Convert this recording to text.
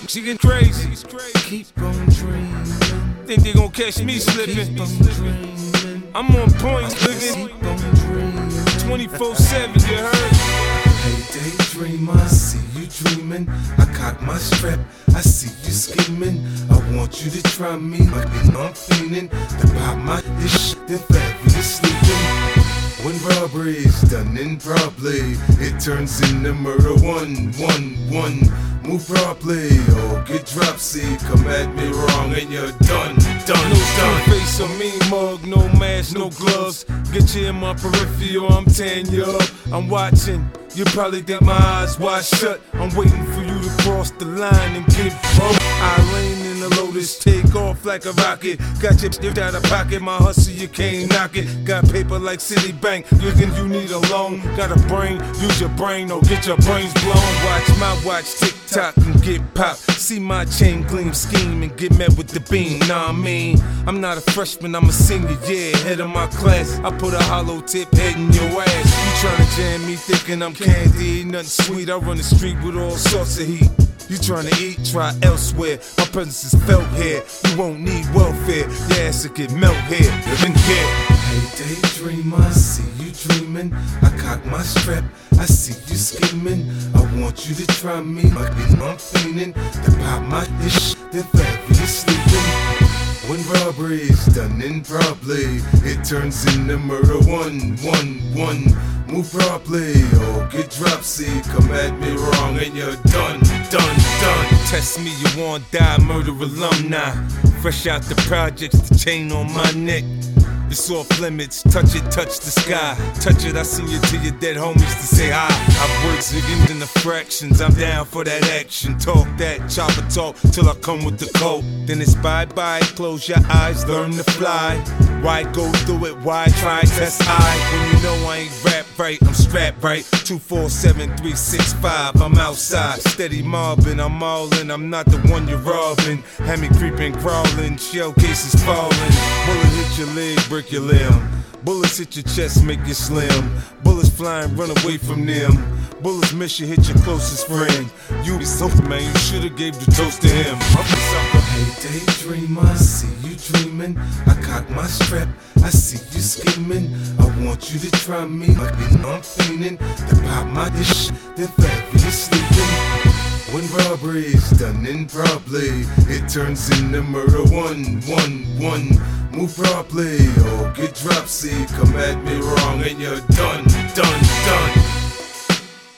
She get crazy. Keep on dreaming. Think they gon' catch me slipping. Keep on dreaming. I'm on point, nigga. Keep on dreaming. 24/7, you heard? Hey daydreamer, I see you dreaming. I cock my strap, I see you scheming. I want you to try me, but I'm fiending to pop my dish, then fabulous sleeping. When robbery is done improperly, it turns into murder. 1-1-1. Move properly or get dropsy. Come at me wrong and you're done. No face or mean mug, no mask, no gloves. Get you in my peripheral, I'm tearing you up. I'm watching, you probably think my eyes wide shut. I'm waiting for you to cross the line and get bumped. I lean in the Lotus, take off like a rocket. Got your shit out of pocket, my hustle, you can't knock it. Got paper like Citibank, you think you need a loan. Got a brain, use your brain or get your brains blown. Watch my watch tick tock and get popped. See my chain gleam, scheme and get met with the beam. Nah, I mean, I'm not a freshman, I'm a senior, yeah, head of my class. I put a hollow tip head in your ass. You tryna jam me thinking I'm candy, ain't nothing sweet. I run the street with all sorts of heat. You tryna eat, try elsewhere. My presence is felt here. You won't need welfare. Your ass will get melt here. Living here. Hey daydreamer, I see you dreaming. I cock my strap, I see you scheming. I want you to try me, but I'm fiending to pop my dish, then fabulous sleeping. When robbery is done improperly, it turns into murder. 1-1-1. Move properly or get dropsy. Come at me wrong and you're done. Test me, you won't die, murder alumni. Fresh out the projects, the chain on my neck. It's off limits, touch it, touch the sky. Touch it, I send you to your dead homies to say hi. I work zigging in the fractions, I'm down for that action. Talk that, chopper talk, till I come with the coat. Then it's bye-bye, close your eyes, learn to fly. Why go through it, why try, test I? When you know I ain't rap right, I'm strapped right. 247-365, I'm outside. Steady mobbing, I'm all in, I'm not the one you're robbing. Had me creeping, crawling, shell cases falling. Bullet hit your leg, break your limb. Bullets hit your chest, make you slim. Bullets flying, run away from them. Bullets miss you, hit your closest friend. You be something, man, you should've gave the toast to him. Hey daydreamer, I see you dreaming. I cock my strap, I see you scheming. I want you to try me, but I'm fiending to pop my dish, then fabulous sleeping. When robbery is done improperly, it turns into murder. 1-1-1. Move properly or get dropsy. Come at me wrong and you're done.